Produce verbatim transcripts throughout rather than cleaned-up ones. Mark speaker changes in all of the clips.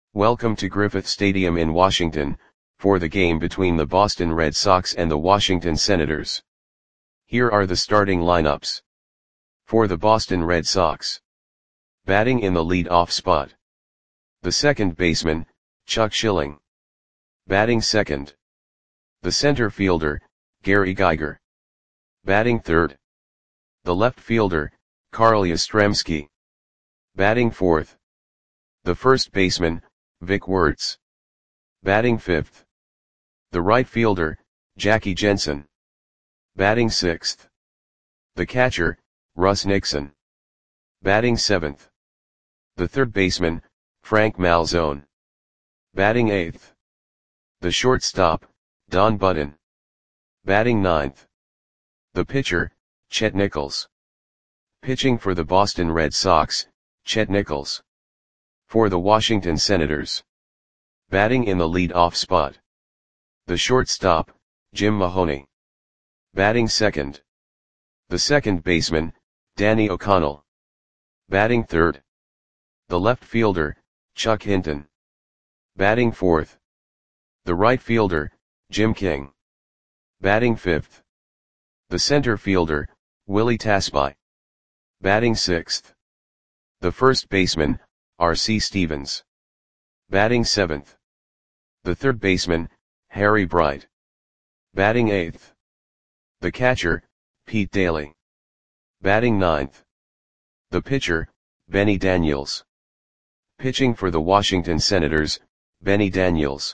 Speaker 1: Welcome to Griffith Stadium in Washington, for the game between the Boston Red Sox and the Washington Senators. Here are the starting lineups. For the Boston Red Sox. Batting in the lead-off spot. The second baseman, Chuck Schilling. Batting second. The center fielder, Gary Geiger. Batting third. The left fielder, Carl Yastrzemski. Batting fourth. The first baseman, Vic Wertz. Batting fifth. The right fielder, Jackie Jensen. Batting sixth. The catcher, Russ Nixon. Batting seventh. The third baseman, Frank Malzone. Batting eighth. The shortstop, Don Button. Batting ninth. The pitcher, Chet Nichols. Pitching for the Boston Red Sox, Chet Nichols. For the Washington Senators. Batting in the lead-off spot. The shortstop, Jim Mahoney. Batting second. The second baseman, Danny O'Connell. Batting third. The left fielder, Chuck Hinton. Batting fourth. The right fielder, Jim King. Batting fifth. The center fielder, Willie Tasby. Batting sixth. The first baseman, R C Stevens. Batting seventh. The third baseman, Harry Bright. Batting eighth. The catcher, Pete Daly. Batting ninth. The pitcher, Benny Daniels. Pitching for the Washington Senators, Benny Daniels.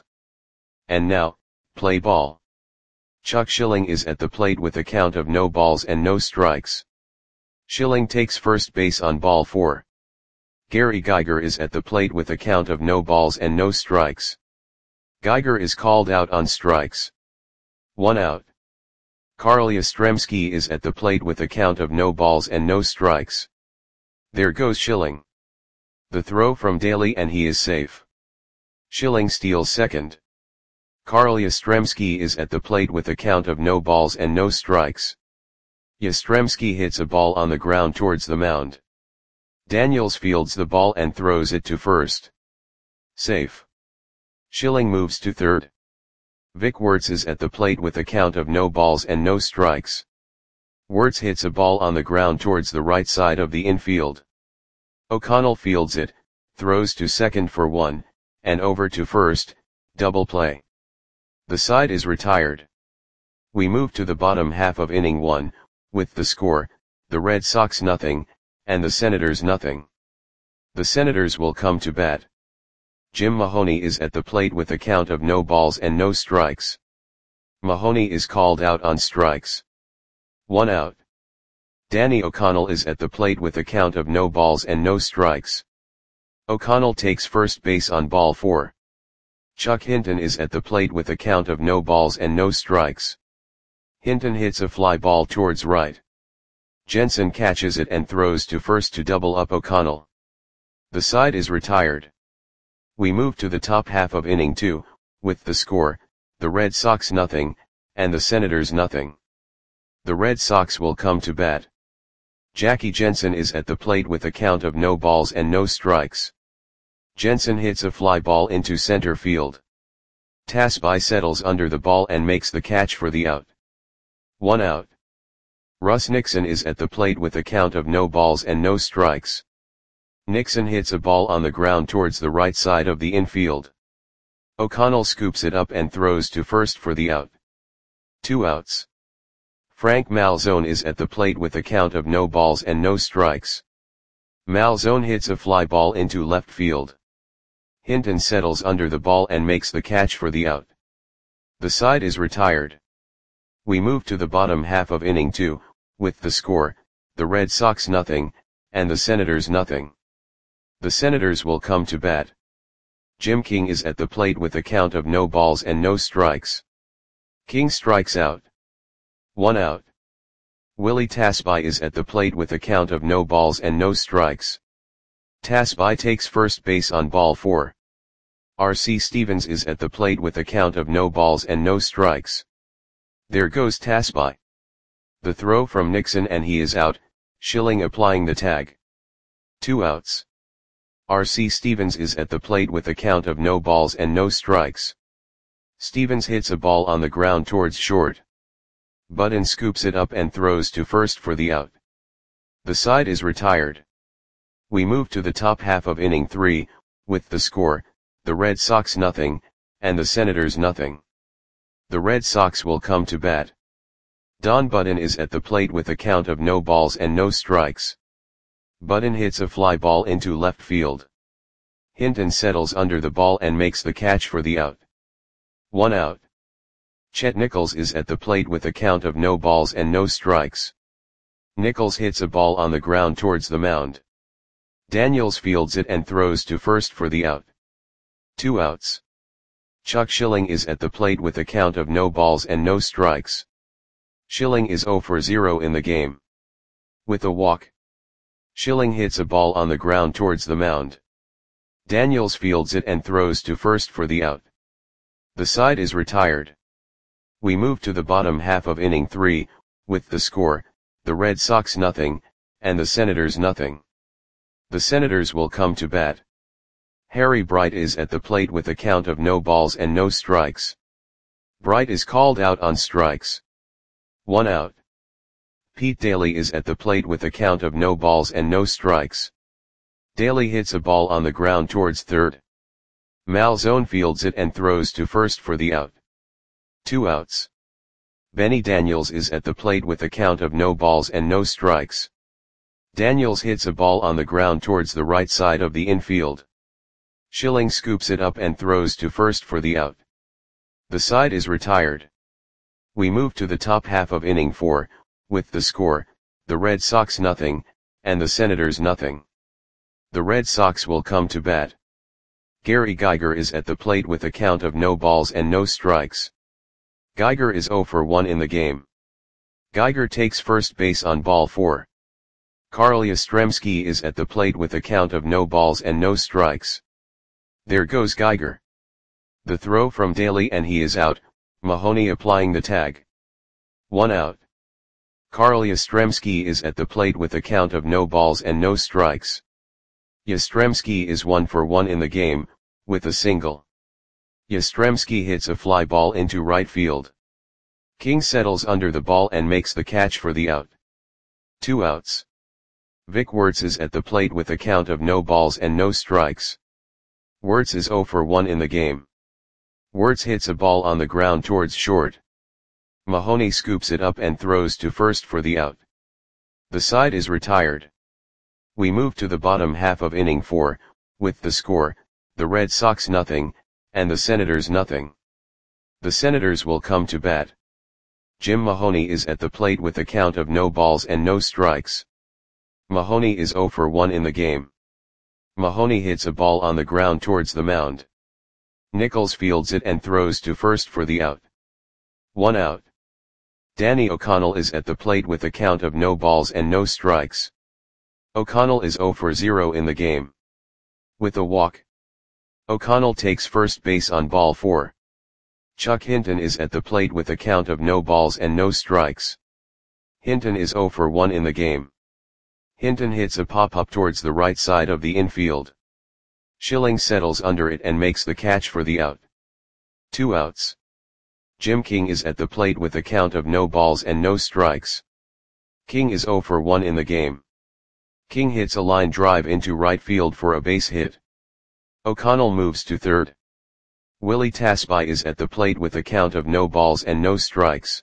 Speaker 1: And now, play ball. Chuck Schilling is at the plate with a count of no balls and no strikes. Schilling takes first base on ball four. Gary Geiger is at the plate with a count of no balls and no strikes. Geiger is called out on strikes. One out. Carl Yastrzemski is at the plate with a count of no balls and no strikes. There goes Schilling. The throw from Daly and he is safe. Schilling steals second. Carl Yastrzemski is at the plate with a count of no balls and no strikes. Yastrzemski hits a ball on the ground towards the mound. Daniels fields the ball and throws it to first. Safe. Schilling moves to third. Vic Wertz is at the plate with a count of no balls and no strikes. Wertz hits a ball on the ground towards the right side of the infield. O'Connell fields it, throws to second for one, and over to first, double play. The side is retired. We move to the bottom half of inning one, with the score, the Red Sox nothing, and the Senators nothing. The Senators will come to bat. Jim Mahoney is at the plate with a count of no balls and no strikes. Mahoney is called out on strikes. One out. Danny O'Connell is at the plate with a count of no balls and no strikes. O'Connell takes first base on ball four. Chuck Hinton is at the plate with a count of no balls and no strikes. Hinton hits a fly ball towards right. Jensen catches it and throws to first to double up O'Connell. The side is retired. We move to the top half of inning two, with the score, the Red Sox nothing, and the Senators nothing. The Red Sox will come to bat. Jackie Jensen is at the plate with a count of no balls and no strikes. Jensen hits a fly ball into center field. Tasby settles under the ball and makes the catch for the out. One out. Russ Nixon is at the plate with a count of no balls and no strikes. Nixon hits a ball on the ground towards the right side of the infield. O'Connell scoops it up and throws to first for the out. Two outs. Frank Malzone is at the plate with a count of no balls and no strikes. Malzone hits a fly ball into left field. Hinton settles under the ball and makes the catch for the out. The side is retired. We move to the bottom half of inning two, with the score, the Red Sox nothing, and the Senators nothing. The Senators will come to bat. Jim King is at the plate with a count of no balls and no strikes. King strikes out. One out. Willie Tasby is at the plate with a count of no balls and no strikes. Tasby takes first base on ball four. R C Stevens is at the plate with a count of no balls and no strikes. There goes Tasby. The throw from Nixon and he is out, Schilling applying the tag. Two outs. R C Stevens is at the plate with a count of no balls and no strikes. Stevens hits a ball on the ground towards short. Button scoops it up and throws to first for the out. The side is retired. We move to the top half of inning three, with the score, the Red Sox nothing, and the Senators nothing. The Red Sox will come to bat. Don Button is at the plate with a count of no balls and no strikes. Button hits a fly ball into left field. Hinton settles under the ball and makes the catch for the out. One out. Chet Nichols is at the plate with a count of no balls and no strikes. Nichols hits a ball on the ground towards the mound. Daniels fields it and throws to first for the out. Two outs. Chuck Schilling is at the plate with a count of no balls and no strikes. Schilling is zero for zero in the game. With a walk. Schilling hits a ball on the ground towards the mound. Daniels fields it and throws to first for the out. The side is retired. We move to the bottom half of inning three, with the score, the Red Sox nothing, and the Senators nothing. The Senators will come to bat. Harry Bright is at the plate with a count of no balls and no strikes. Bright is called out on strikes. One out. Pete Daly is at the plate with a count of no balls and no strikes. Daly hits a ball on the ground towards third. Malzone fields it and throws to first for the out. Two outs. Benny Daniels is at the plate with a count of no balls and no strikes. Daniels hits a ball on the ground towards the right side of the infield. Schilling scoops it up and throws to first for the out. The side is retired. We move to the top half of inning four, with the score, the Red Sox nothing, and the Senators nothing. The Red Sox will come to bat. Gary Geiger is at the plate with a count of no balls and no strikes. Geiger is zero for one in the game. Geiger takes first base on ball four. Carl Yastrzemski is at the plate with a count of no balls and no strikes. There goes Geiger. The throw from Daly and he is out, Mahoney applying the tag. One out. Carl Yastrzemski is at the plate with a count of no balls and no strikes. Yastrzemski is one for one in the game, with a single. Yastrzemski hits a fly ball into right field. King settles under the ball and makes the catch for the out. Two outs. Vic Wertz is at the plate with a count of no balls and no strikes. Wertz is zero for one in the game. Wertz hits a ball on the ground towards short. Mahoney scoops it up and throws to first for the out. The side is retired. We move to the bottom half of inning four, with the score, the Red Sox nothing, and the Senators nothing. The Senators will come to bat. Jim Mahoney is at the plate with a count of no balls and no strikes. Mahoney is zero for one in the game. Mahoney hits a ball on the ground towards the mound. Nichols fields it and throws to first for the out. One out. Danny O'Connell is at the plate with a count of no balls and no strikes. O'Connell is zero for zero in the game. With a walk. O'Connell takes first base on ball four. Chuck Hinton is at the plate with a count of no balls and no strikes. Hinton is zero for one in the game. Hinton hits a pop-up towards the right side of the infield. Schilling settles under it and makes the catch for the out. Two outs. Jim King is at the plate with a count of no balls and no strikes. King is zero for one in the game. King hits a line drive into right field for a base hit. O'Connell moves to third. Willie Tasby is at the plate with a count of no balls and no strikes.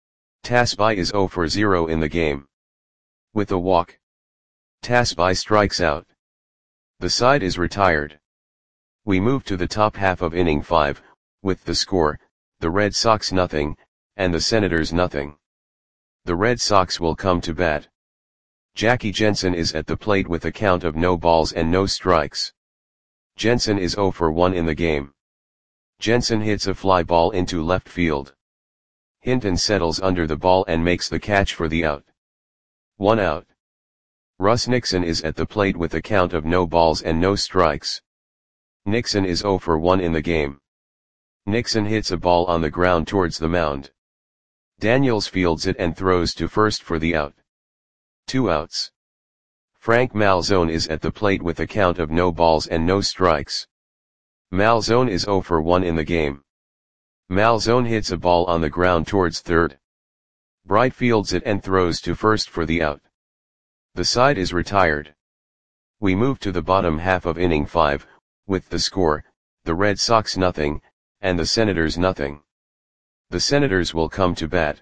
Speaker 1: Tasby is zero for zero in the game. With a walk. Tasby strikes out. The side is retired. We move to the top half of inning five, with the score, the Red Sox nothing, and the Senators nothing. The Red Sox will come to bat. Jackie Jensen is at the plate with a count of no balls and no strikes. Jensen is zero for one in the game. Jensen hits a fly ball into left field. Hinton settles under the ball and makes the catch for the out. One out. Russ Nixon is at the plate with a count of no balls and no strikes. Nixon is zero for one in the game. Nixon hits a ball on the ground towards the mound. Daniels fields it and throws to first for the out. Two outs. Frank Malzone is at the plate with a count of no balls and no strikes. Malzone is zero for one in the game. Malzone hits a ball on the ground towards third. Bright fields it and throws to first for the out. The side is retired. We move to the bottom half of inning five, with the score, the Red Sox nothing, and the Senators nothing. The Senators will come to bat.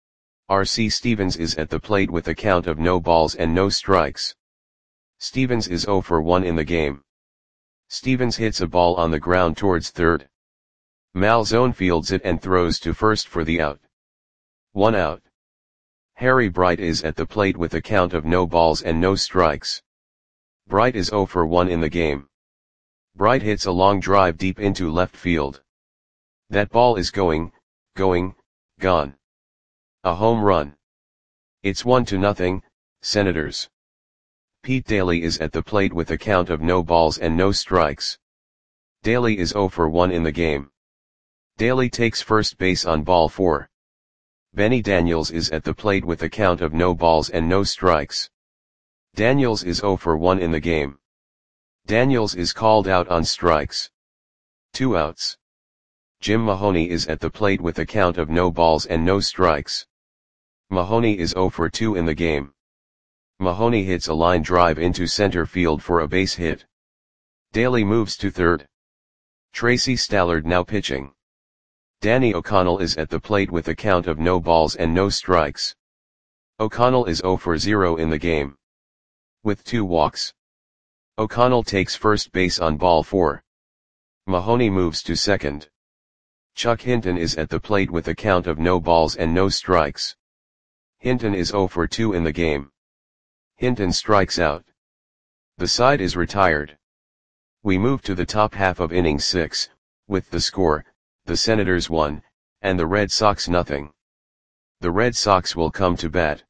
Speaker 1: R C Stevens is at the plate with a count of no balls and no strikes. Stevens is zero for one in the game. Stevens hits a ball on the ground towards third. Malzone fields it and throws to first for the out. One out. Harry Bright is at the plate with a count of no balls and no strikes. Bright is zero for one in the game. Bright hits a long drive deep into left field. That ball is going, going, gone. A home run. It's one to nothing, Senators. Pete Daly is at the plate with a count of no balls and no strikes. Daly is zero for one in the game. Daly takes first base on ball four. Benny Daniels is at the plate with a count of no balls and no strikes. Daniels is zero for one in the game. Daniels is called out on strikes. Two outs. Jim Mahoney is at the plate with a count of no balls and no strikes. Mahoney is zero for two in the game. Mahoney hits a line drive into center field for a base hit. Daly moves to third. Tracy Stallard now pitching. Danny O'Connell is at the plate with a count of no balls and no strikes. O'Connell is zero for zero in the game. With two walks. O'Connell takes first base on ball four. Mahoney moves to second. Chuck Hinton is at the plate with a count of no balls and no strikes. Hinton is zero for two in the game. Hinton strikes out. The side is retired. We move to the top half of inning six, with the score, the Senators one, and the Red Sox nothing. The Red Sox will come to bat.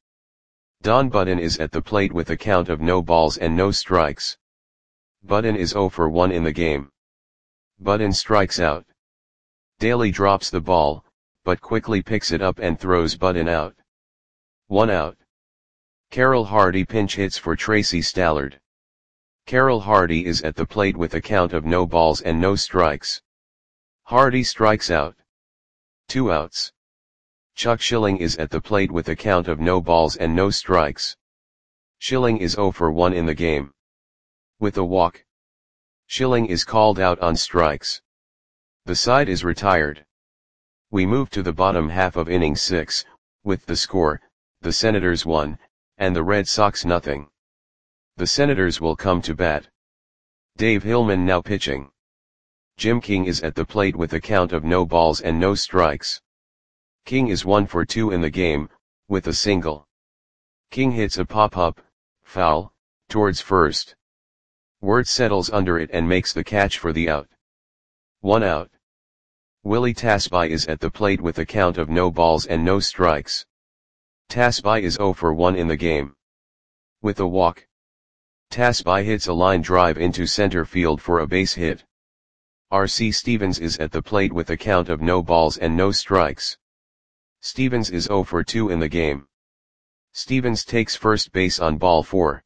Speaker 1: Don Budden is at the plate with a count of no balls and no strikes. Budden is zero for one in the game. Budden strikes out. Daly drops the ball, but quickly picks it up and throws Budden out. One out. Carroll Hardy pinch hits for Tracy Stallard. Carroll Hardy is at the plate with a count of no balls and no strikes. Hardy strikes out. Two outs. Chuck Schilling is at the plate with a count of no balls and no strikes. Schilling is zero for one in the game. With a walk. Schilling is called out on strikes. The side is retired. We move to the bottom half of inning six, with the score, the Senators one, and the Red Sox nothing. The Senators will come to bat. Dave Hillman now pitching. Jim King is at the plate with a count of no balls and no strikes. King is one for two in the game, with a single. King hits a pop-up, foul, towards first. Wirt settles under it and makes the catch for the out. One out. Willie Tasby is at the plate with a count of no balls and no strikes. Tasby is zero for one in the game. With a walk. Tasby hits a line drive into center field for a base hit. R C Stevens is at the plate with a count of no balls and no strikes. Stevens is zero for two in the game. Stevens takes first base on ball four.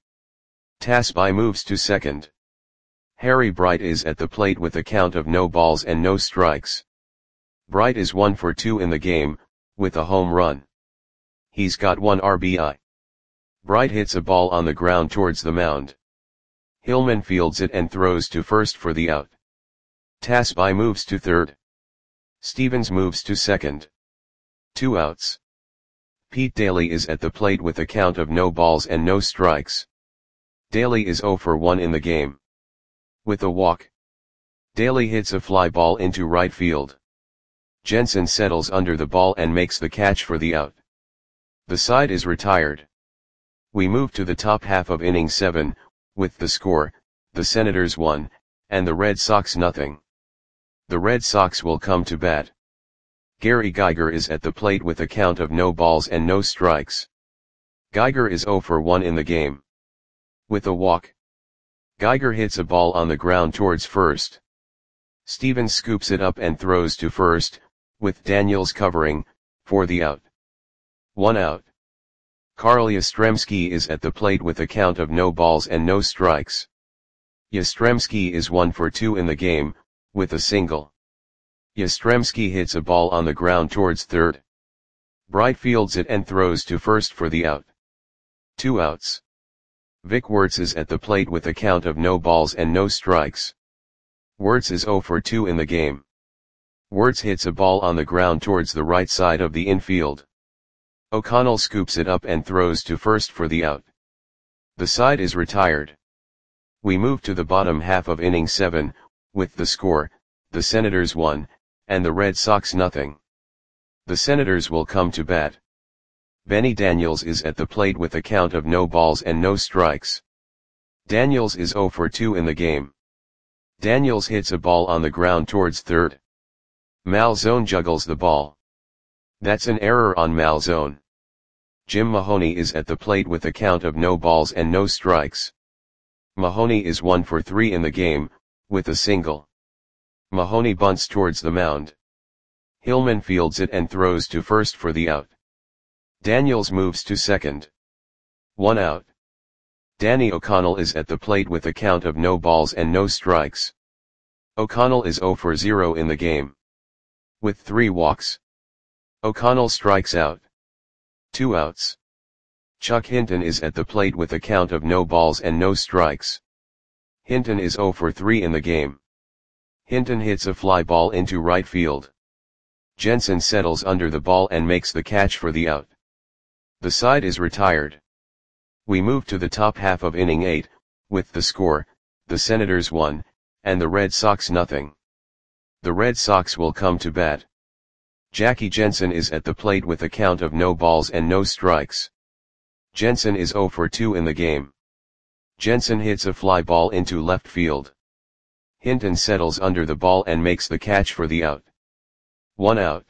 Speaker 1: Tasby moves to second. Harry Bright is at the plate with a count of no balls and no strikes. Bright is one for two in the game, with a home run. He's got one R B I. Bright hits a ball on the ground towards the mound. Hillman fields it and throws to first for the out. Tasby moves to third. Stevens moves to second. Two outs. Pete Daly is at the plate with a count of no balls and no strikes. Daly is zero for one in the game. With a walk. Daly hits a fly ball into right field. Jensen settles under the ball and makes the catch for the out. The side is retired. We move to the top half of inning seven, with the score, the Senators one, and the Red Sox nothing. The Red Sox will come to bat. Gary Geiger is at the plate with a count of no balls and no strikes. Geiger is zero for one in the game. With a walk. Geiger hits a ball on the ground towards first. Stevens scoops it up and throws to first, with Daniels covering, for the out. One out. Carl Yastrzemski is at the plate with a count of no balls and no strikes. Yastrzemski is one for two in the game, with a single. Yastrzemski hits a ball on the ground towards third. Bright fields it and throws to first for the out. Two outs. Vic Wertz is at the plate with a count of no balls and no strikes. Wertz is zero for two in the game. Wertz hits a ball on the ground towards the right side of the infield. O'Connell scoops it up and throws to first for the out. The side is retired. We move to the bottom half of inning seven, with the score, the Senators one, and the Red Sox nothing. The Senators will come to bat. Benny Daniels is at the plate with a count of no balls and no strikes. Daniels is zero for two in the game. Daniels hits a ball on the ground towards third. Malzone juggles the ball. That's an error on Malzone. Jim Mahoney is at the plate with a count of no balls and no strikes. Mahoney is one for three in the game, with a single. Mahoney bunts towards the mound. Hillman fields it and throws to first for the out. Daniels moves to second. One out. Danny O'Connell is at the plate with a count of no balls and no strikes. O'Connell is zero for zero in the game. With three walks. O'Connell strikes out. Two outs. Chuck Hinton is at the plate with a count of no balls and no strikes. Hinton is zero for three in the game. Hinton hits a fly ball into right field. Jensen settles under the ball and makes the catch for the out. The side is retired. We move to the top half of inning eight, with the score, the Senators one, and the Red Sox nothing. The Red Sox will come to bat. Jackie Jensen is at the plate with a count of no balls and no strikes. Jensen is zero for two in the game. Jensen hits a fly ball into left field. Hinton settles under the ball and makes the catch for the out. One out.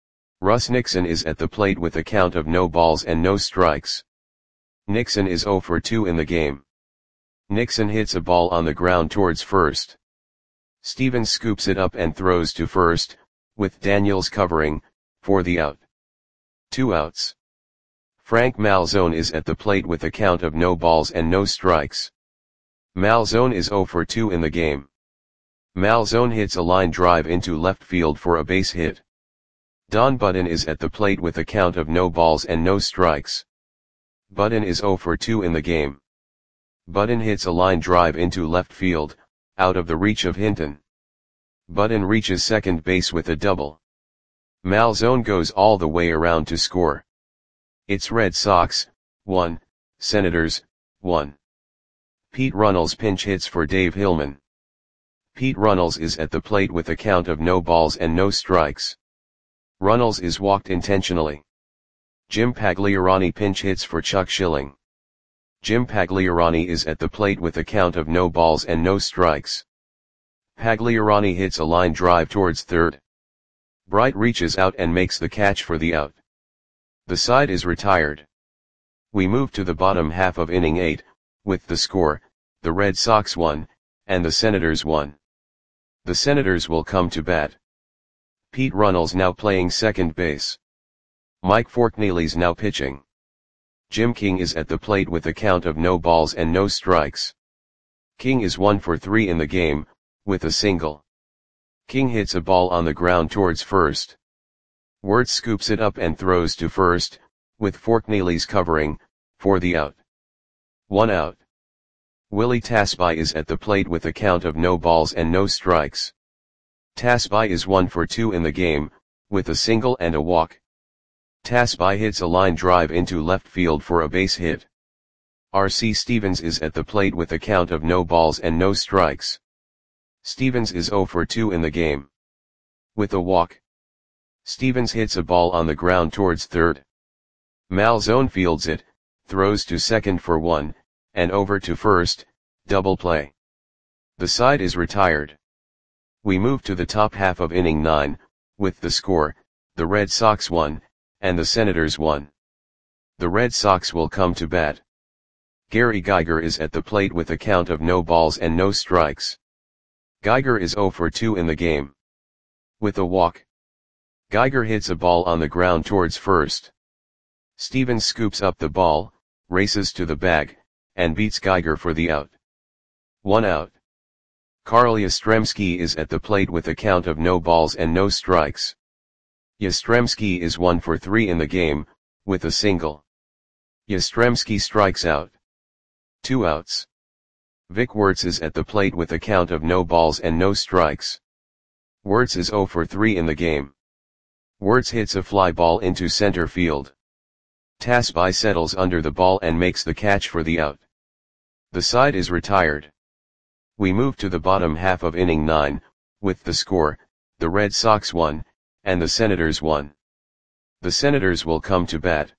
Speaker 1: Russ Nixon is at the plate with a count of no balls and no strikes. Nixon is zero for two in the game. Nixon hits a ball on the ground towards first. Stevens scoops it up and throws to first, with Daniels covering, for the out. Two outs. Frank Malzone is at the plate with a count of no balls and no strikes. Malzone is zero for two in the game. Malzone hits a line drive into left field for a base hit. Don Budden is at the plate with a count of no balls and no strikes. Budden is zero for two in the game. Budden hits a line drive into left field, out of the reach of Hinton. Budden reaches second base with a double. Malzone goes all the way around to score. It's Red Sox, one, Senators, one. Pete Runnels pinch hits for Dave Hillman. Pete Runnels is at the plate with a count of no balls and no strikes. Runnels is walked intentionally. Jim Pagliarani pinch hits for Chuck Schilling. Jim Pagliarani is at the plate with a count of no balls and no strikes. Pagliarani hits a line drive towards third. Bright reaches out and makes the catch for the out. The side is retired. We move to the bottom half of inning eight, with the score, the Red Sox one, and the Senators one. The Senators will come to bat. Pete Runnels now playing second base. Mike Forkneely's now pitching. Jim King is at the plate with a count of no balls and no strikes. King is one for three in the game, with a single. King hits a ball on the ground towards first. Wertz scoops it up and throws to first, with Forkneely's covering, for the out. One out. Willie Tasby is at the plate with a count of no balls and no strikes. Tasby is one for two in the game, with a single and a walk. Tasby hits a line drive into left field for a base hit. R C Stevens is at the plate with a count of no balls and no strikes. Stevens is zero for two in the game. With a walk. Stevens hits a ball on the ground towards third. Malzone fields it, throws to second for one, and over to first, double play. The side is retired. We move to the top half of inning nine, with the score, the Red Sox one, and the Senators one. The Red Sox will come to bat. Gary Geiger is at the plate with a count of no balls and no strikes. Geiger is zero for two in the game. With a walk. Geiger hits a ball on the ground towards first. Stevens scoops up the ball, races to the bag, and beats Geiger for the out. One out. Carl Yastrzemski is at the plate with a count of no balls and no strikes. Yastrzemski is one for three in the game, with a single. Yastrzemski strikes out. Two outs. Vic Wertz is at the plate with a count of no balls and no strikes. Wertz is zero for three in the game. Wertz hits a fly ball into center field. Tasby settles under the ball and makes the catch for the out. The side is retired. We move to the bottom half of inning nine, with the score, the Red Sox won, and the Senators won. The Senators will come to bat.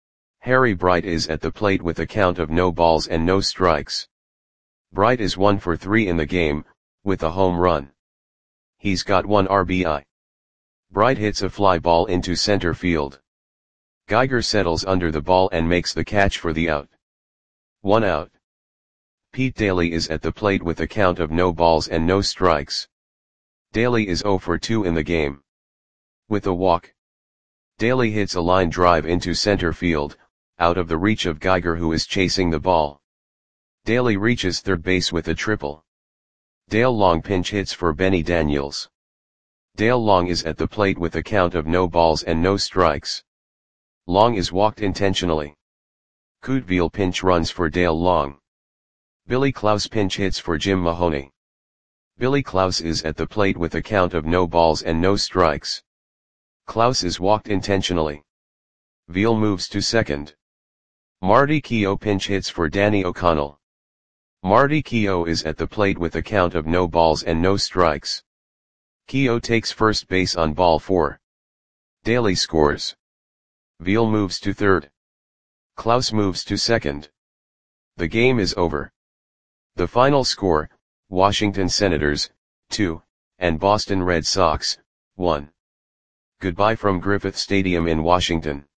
Speaker 1: Harry Bright is at the plate with a count of no balls and no strikes. Bright is one for three in the game, with a home run. He's got one R B I. Bright hits a fly ball into center field. Geiger settles under the ball and makes the catch for the out. One out. Pete Daly is at the plate with a count of no balls and no strikes. Daly is zero for two in the game. With a walk. Daly hits a line drive into center field, out of the reach of Geiger who is chasing the ball. Daly reaches third base with a triple. Dale Long pinch hits for Benny Daniels. Dale Long is at the plate with a count of no balls and no strikes. Long is walked intentionally. Couteville pinch runs for Dale Long. Billy Klaus pinch hits for Jim Mahoney. Billy Klaus is at the plate with a count of no balls and no strikes. Klaus is walked intentionally. Veal moves to second. Marty Keough pinch hits for Danny O'Connell. Marty Keough is at the plate with a count of no balls and no strikes. Keough takes first base on ball four. Daly scores. Veal moves to third. Klaus moves to second. The game is over. The final score, Washington Senators, two, and Boston Red Sox, one. Goodbye from Griffith Stadium in Washington.